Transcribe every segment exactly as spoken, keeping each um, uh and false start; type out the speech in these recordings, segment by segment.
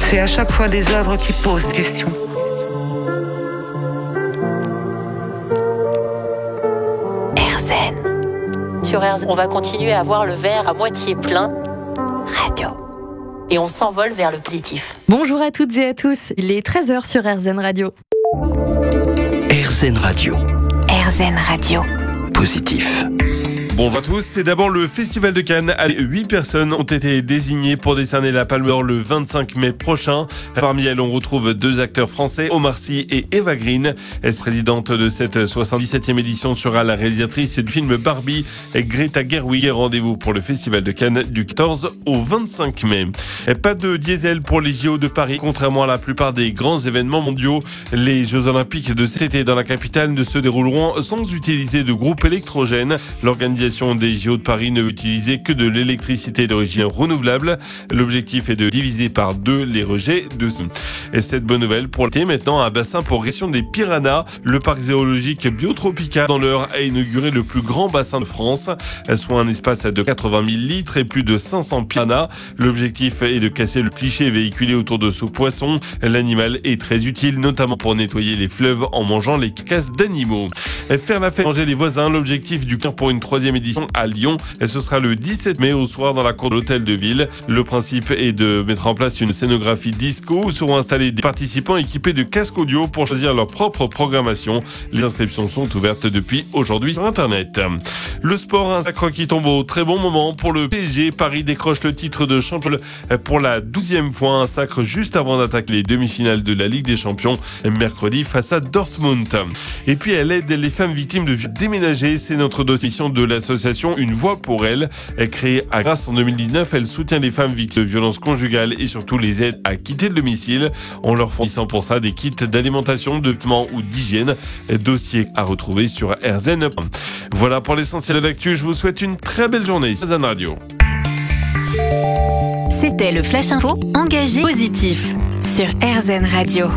C'est à chaque fois des œuvres qui posent des questions. AirZen. Sur AirZen, on va continuer à voir le verre à moitié plein. Radio. Et on s'envole vers le positif. Bonjour à toutes et à tous, il est treize heures sur AirZen Radio. AirZen Radio. AirZen Radio. Positif. Bonjour à tous, c'est d'abord le Festival de Cannes. huit personnes ont été désignées pour décerner la Palme d'Or le vingt-cinq mai prochain. Parmi elles, on retrouve deux acteurs français, Omar Sy et Eva Green. Présidente de cette soixante-dix-septième édition sera la réalisatrice du film Barbie, Greta Gerwig. Rendez-vous pour le Festival de Cannes du quatorze au vingt-cinq mai. Pas de diesel pour les J O de Paris. Contrairement à la plupart des grands événements mondiaux, les Jeux Olympiques de cet été dans la capitale ne se dérouleront sans utiliser de groupes électrogènes. L'organisation des J O de Paris ne veut utiliser que de l'électricité d'origine renouvelable. L'objectif est de diviser par deux les rejets de ce. Et cette bonne nouvelle pour l'été, maintenant un bassin pour gestion des piranhas. Le parc zoologique Biotropica dans l'Eure a inauguré le plus grand bassin de France, soit un espace de quatre-vingt mille litres et plus de cinq cents piranhas. L'objectif est de casser le cliché véhiculé autour de ce poisson. L'animal est très utile, notamment pour nettoyer les fleuves en mangeant les carcasses d'animaux. Faire la fête, manger les voisins, l'objectif du Quin pour une troisième édition à Lyon. Et ce sera le dix-sept mai au soir dans la cour de l'hôtel de ville. Le principe est de mettre en place une scénographie disco où seront installés des participants équipés de casques audio pour choisir leur propre programmation. Les inscriptions sont ouvertes depuis aujourd'hui sur Internet. Le sport, un sacre qui tombe au très bon moment pour le P S G. Paris décroche le titre de champion pour la douzième fois. Un sacre juste avant d'attaquer les demi-finales de la Ligue des Champions mercredi face à Dortmund. Et puis elle aide les femmes victimes de violences déménagées. C'est notre dossier de l'association Une Voix pour elles. Elle créée à Grasse en deux mille dix-neuf, elle soutient les femmes victimes de violences conjugales et surtout les aide à quitter le domicile en leur fournissant pour ça des kits d'alimentation, de vêtements ou d'hygiène. Dossier à retrouver sur AirZen. Voilà pour l'essentiel de l'actu. Je vous souhaite une très belle journée sur AirZen Radio. C'était le Flash Info engagé positif sur AirZen Radio.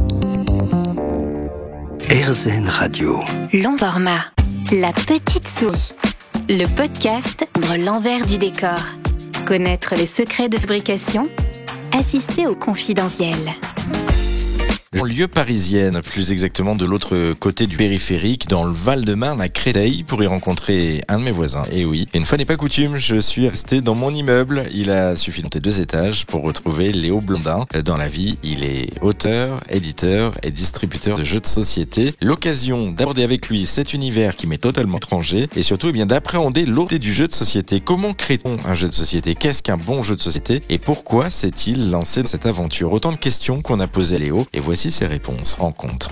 AirZen Radio. Long format. La petite souris. Le podcast de l'envers du décor. Connaître les secrets de fabrication. Assister au confidentiel. Lieu parisienne, plus exactement de l'autre côté du périphérique, dans le Val-de-Marne à Créteil, pour y rencontrer un de mes voisins. Et oui, et une fois n'est pas coutume, je suis resté dans mon immeuble. Il a suffi de monter deux étages pour retrouver Léo Blondin. Dans la vie, il est auteur, éditeur et distributeur de jeux de société. L'occasion d'aborder avec lui cet univers qui m'est totalement étranger et surtout eh bien, d'appréhender l'autre du jeu de société. Comment crée-t-on un jeu de société ? Qu'est-ce qu'un bon jeu de société ? Et pourquoi s'est-il lancé dans cette aventure ? Autant de questions qu'on a posées à Léo et voici ses réponses. Rencontre.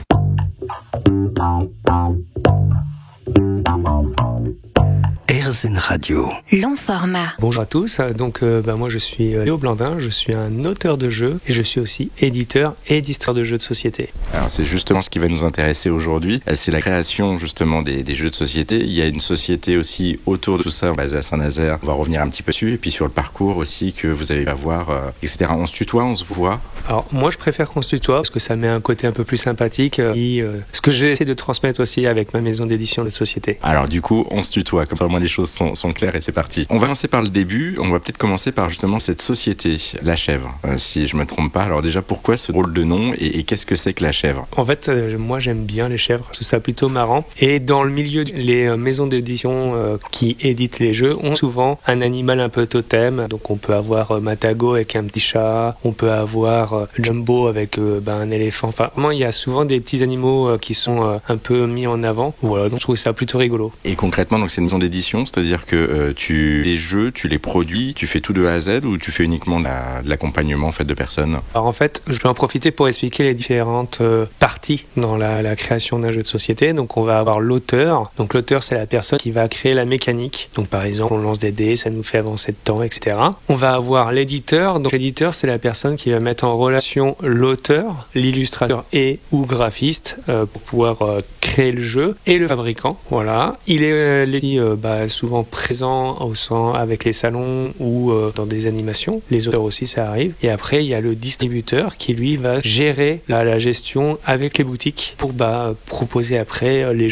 AirZen Radio. Long format. Bonjour à tous, donc euh, bah, moi je suis Léo Blandin, je suis un auteur de jeux et je suis aussi éditeur et distributeur de jeux de société. Alors c'est justement ce qui va nous intéresser aujourd'hui, c'est la création justement des, des jeux de société. Il y a une société aussi autour de tout ça basée à Saint-Nazaire, on va revenir un petit peu dessus et puis sur le parcours aussi que vous allez avoir, euh, et cetera. On se tutoie, on se voit. Alors moi je préfère qu'on se tutoie parce que ça met un côté un peu plus sympathique euh, et euh, ce que j'essaie de transmettre aussi avec ma maison d'édition de société. Alors du coup on se tutoie, comme ça au moins les choses sont, sont claires et c'est parti. On va commencer par le début, on va peut-être commencer par justement cette société, La Chèvre, euh, si je me trompe pas. Alors déjà pourquoi ce drôle de nom et, et qu'est-ce que c'est que La Chèvre ? En fait euh, moi j'aime bien les chèvres, je trouve ça plutôt marrant et dans le milieu les euh, maisons d'édition euh, qui éditent les jeux ont souvent un animal un peu totem, donc on peut avoir euh, Matago avec un petit chat, on peut avoir euh, Jumbo avec euh, ben, un éléphant, enfin vraiment il y a souvent des petits animaux euh, qui sont euh, un peu mis en avant, voilà donc je trouve ça plutôt rigolo. Et concrètement donc c'est une maison d'édition, c'est-à-dire que euh, tu les jeux, tu les produis, tu fais tout de A à Z ou tu fais uniquement de, la, de l'accompagnement en fait de personnes ? Alors en fait je vais en profiter pour expliquer les différentes euh, parties dans la, la création d'un jeu de société. Donc on va avoir l'auteur, donc l'auteur c'est la personne qui va créer la mécanique, donc par exemple on lance des dés, ça nous fait avancer de temps, et cetera. On va avoir l'éditeur, donc l'éditeur c'est la personne qui va mettre en relation l'auteur, l'illustrateur et ou graphiste euh, pour pouvoir euh, créer le jeu, et le fabricant, voilà. Il est euh, les, euh, bah, souvent présent au sein avec les salons ou euh, dans des animations, les auteurs aussi ça arrive, et après il y a le distributeur qui lui va gérer la, la gestion avec les boutiques pour bah, proposer après euh, les jeux